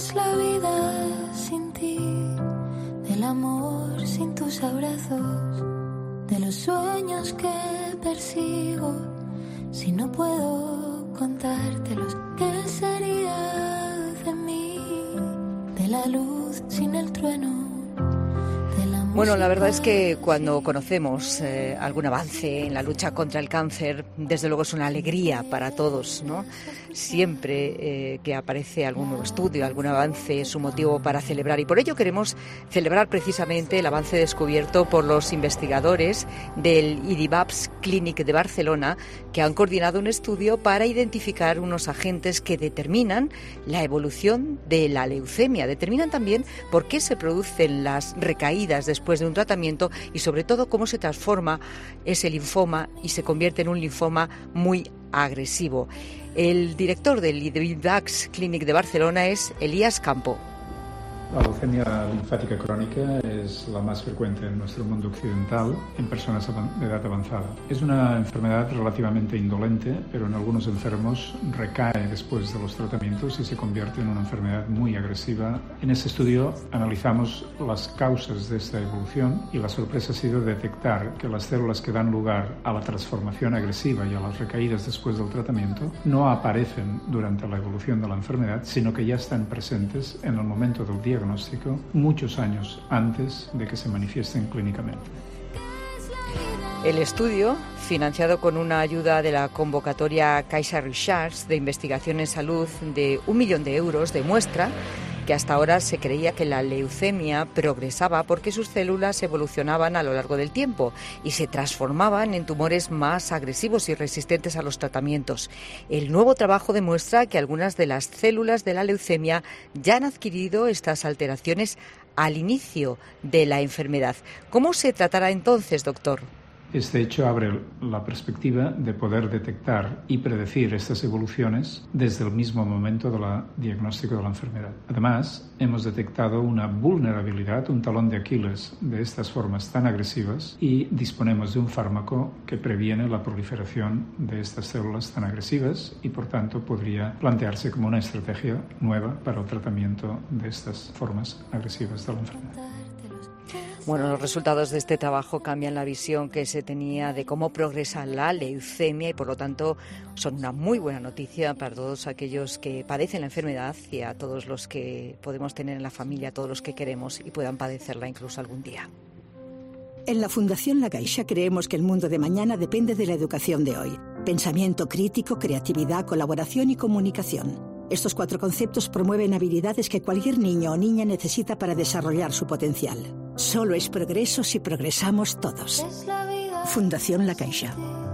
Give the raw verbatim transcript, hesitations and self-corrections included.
es la vida sin ti? Del amor sin tus abrazos, de los sueños que persigo, si no puedo contártelos. ¿Qué sería de mí? De la luz sin el trueno. Bueno, la verdad es que cuando conocemos eh, algún avance en la lucha contra el cáncer, desde luego es una alegría para todos, ¿no? Siempre eh, que aparece algún nuevo estudio, algún avance, es un motivo para celebrar. Y por ello queremos celebrar precisamente el avance descubierto por los investigadores del IDIVAPS Clinic de Barcelona, que han coordinado un estudio para identificar unos agentes que determinan la evolución de la leucemia. Determinan también por qué se producen las recaídas después después de un tratamiento y sobre todo cómo se transforma ese linfoma y se convierte en un linfoma muy agresivo. El director del IDIVAPS Clinic de Barcelona es Elías Campo. La leucemia linfática crónica es la más frecuente en nuestro mundo occidental en personas de edad avanzada. Es una enfermedad relativamente indolente, pero en algunos enfermos recae después de los tratamientos y se convierte en una enfermedad muy agresiva. En este estudio analizamos las causas de esta evolución y la sorpresa ha sido detectar que las células que dan lugar a la transformación agresiva y a las recaídas después del tratamiento no aparecen durante la evolución de la enfermedad, sino que ya están presentes en el momento del diagnóstico diagnóstico muchos años antes de que se manifiesten clínicamente. El estudio, financiado con una ayuda de la convocatoria Caixa Research de investigación en salud de un millón de euros, demuestra que hasta ahora se creía que la leucemia progresaba porque sus células evolucionaban a lo largo del tiempo y se transformaban en tumores más agresivos y resistentes a los tratamientos. El nuevo trabajo demuestra que algunas de las células de la leucemia ya han adquirido estas alteraciones al inicio de la enfermedad. ¿Cómo se tratará entonces, doctor? Este hecho abre la perspectiva de poder detectar y predecir estas evoluciones desde el mismo momento del diagnóstico de la enfermedad. Además, hemos detectado una vulnerabilidad, un talón de Aquiles de estas formas tan agresivas y disponemos de un fármaco que previene la proliferación de estas células tan agresivas y, por tanto, podría plantearse como una estrategia nueva para el tratamiento de estas formas agresivas de la enfermedad. Bueno, los resultados de este trabajo cambian la visión que se tenía de cómo progresa la leucemia y, por lo tanto, son una muy buena noticia para todos aquellos que padecen la enfermedad y a todos los que podemos tener en la familia, a todos los que queremos y puedan padecerla incluso algún día. En la Fundación La Caixa creemos que el mundo de mañana depende de la educación de hoy. Pensamiento crítico, creatividad, colaboración y comunicación. Estos cuatro conceptos promueven habilidades que cualquier niño o niña necesita para desarrollar su potencial. Solo es progreso si progresamos todos. Fundación La Caixa.